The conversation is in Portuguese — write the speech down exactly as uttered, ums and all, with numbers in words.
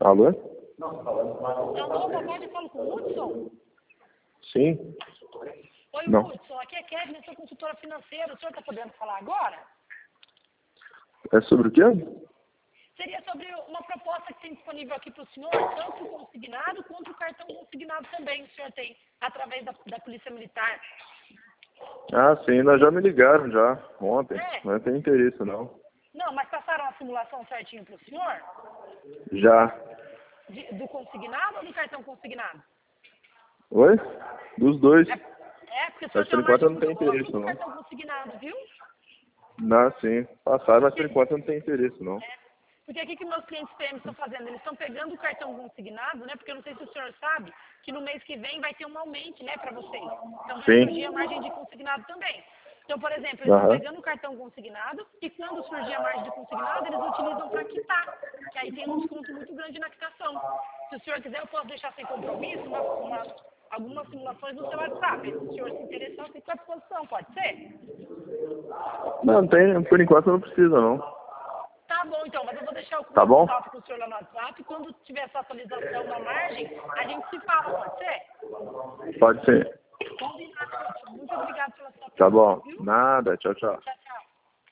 Alô? Alô, boa tarde, eu falo com o Hudson. Sim? Oi, Não. Hudson, aqui é Kevin, eu sou consultora financeira. O senhor está podendo falar agora? É sobre o quê? Seria sobre uma proposta que tem disponível aqui para o senhor, tanto o consignado quanto o cartão consignado também. O senhor tem através da, da Polícia Militar. Ah, sim, nós já me ligaram já, ontem. É. Não tem interesse, não. Não, mas passaram a simulação certinho para o senhor? Já. De- do consignado ou do cartão consignado? Oi? Dos dois. É, é porque o senhor Mas tem por uma margem enquanto não tem muito boa interesse, aqui no não. cartão consignado, viu? Não, sim. Passaram, mas por enquanto não tem interesse, não. Porque aqui que meus clientes P M estão fazendo, eles estão pegando o cartão consignado, né? Porque eu não sei se o senhor sabe que no mês que vem vai ter um aumento, né, para vocês. Então vai Sim. surgir a margem de consignado também. Então, por exemplo, eles estão Aham. pegando o cartão consignado e quando surgir a margem de consignado, eles utilizam para quitar. Que aí tem um desconto muito grande na quitação. Se o senhor quiser, eu posso deixar sem compromisso uma, uma, algumas simulações no seu WhatsApp. Se o senhor se interessar, eu fico à disposição, pode ser? Não, não tem, por enquanto não precisa, não. Tá bom, então, mas eu vou deixar o Tá bom? contato com o senhor lá no WhatsApp. Quando tiver essa atualização na margem, a gente se fala, pode ser? Pode ser. Combinado, Hudson. Muito obrigada pela sua Tá atenção, bom. viu? Nada, tchau, tchau. Tchau,